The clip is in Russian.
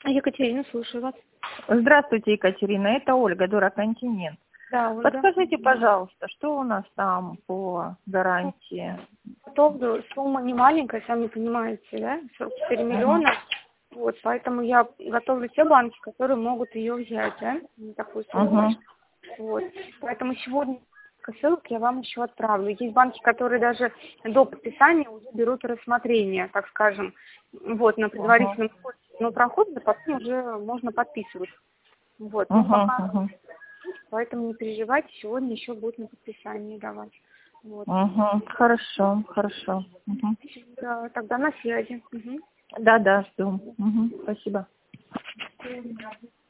Екатерина, слушаю вас. Здравствуйте, Екатерина. Это Ольга, Дураконтинент. Да, Ольга. Подскажите, пожалуйста, что у нас там по гарантии? Сумма не маленькая, сами понимаете, да? 44 миллиона. Вот, поэтому я готовлю те банки, которые могут ее взять, да? На такую сумму. Вот. Поэтому сегодня ссылки я вам еще отправлю. Есть банки, которые даже до подписания уже берут рассмотрение, так скажем, вот, на предварительном входе. Но проходит, а потом уже можно подписывать. Вот. Ну, пока, поэтому не переживайте, сегодня еще будет на подписание давать. Вот. Хорошо, хорошо. Да, тогда на связи. Да, жду. Спасибо.